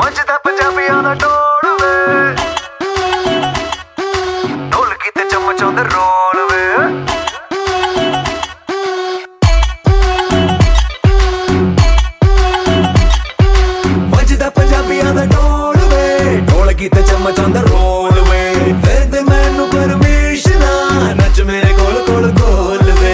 ਵੱਜਦਾ ਪੰਜਾਬੀਆਂ ਦਾ ਢੋਲ ਵੇ, ਢੋਲਕੀ ਤੇ ਚਮਚਾਉਂਦੇ ਰੋਲ ਵੇ। ਵੱਜਦਾ ਪੰਜਾਬੀਆਂ ਦਾ ਢੋਲ ਵੇ, ਢੋਲਕੀ ਤੇ ਚਮਚਾਉਂਦੇ ਰੋਲ ਵੇ। ਫਿਰ ਦੇ ਮੈਨੂੰ ਪਰਮਿਸ਼ਨ ਨੱਚ ਮੇਰੇ ਕੋਲ ਕੋਲ ਕੋਲ ਵੇ।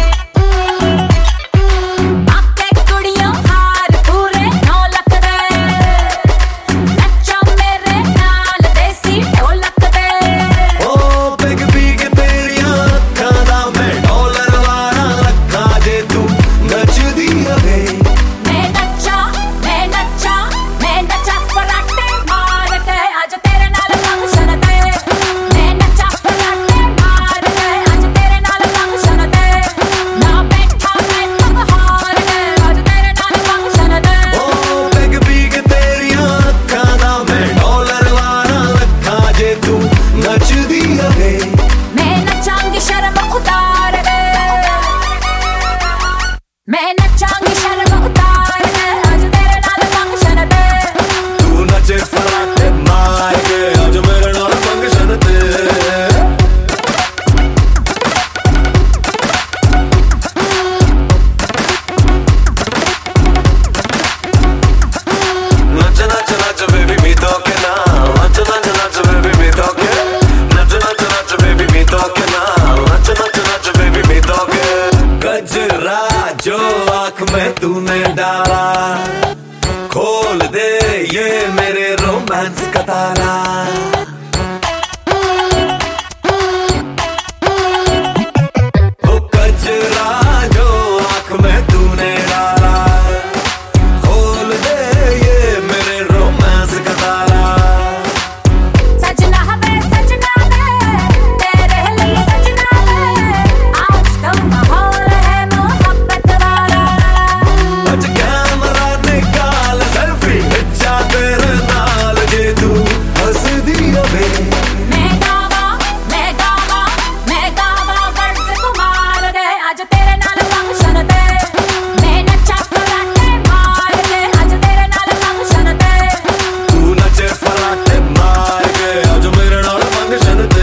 मैं नचांगी शर्म उतार के आज तेरे नाल फंक्शन ते। तू नचे फराटे मार के आज मेरे नाल फंक्शन ते। नच नच नच बेबी मी तो के ना, नच नच नच बेबी मी तो के, नच नच नच बेबी मी तो के ना, नच नच नच बेबी मी तो के। गजरा जो आँख में तूने डाला, खोल दे ये मेरे रोमांस का ताला। वो गजरा जो आँख में तूने डाला, खोल दे ये मेरे रोमांस का ताला। सजना वे तेरे लिए सजना वे, आज तो माहौल है मोहब्बत वाला। आज कैमरा निकाल सेल्फी खिंचा तेरे नाल जे तू हंस दिया वे। मैं गावा वर्ड्स कुमार दे आज तेरे नाल फंक्शन ते। मैं नचा फराटे मार के आज तेरे नाल फंक्शन ते। तू नचे फराटे मार के आज मेरे नाल फंक्शन ते।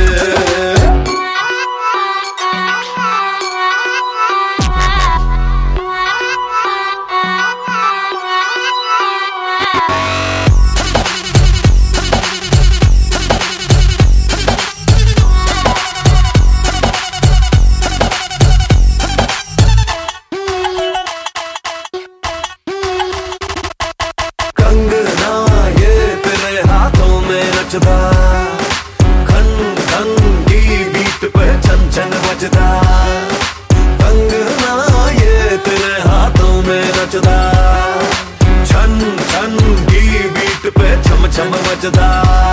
कंगना ये तेरे हाथों में नचदा, खन खन की बीट पे छन छन बजदा। कंगना ये तेरे हाथों में नचदा, छन छन की बीट पे छम छम बजदा।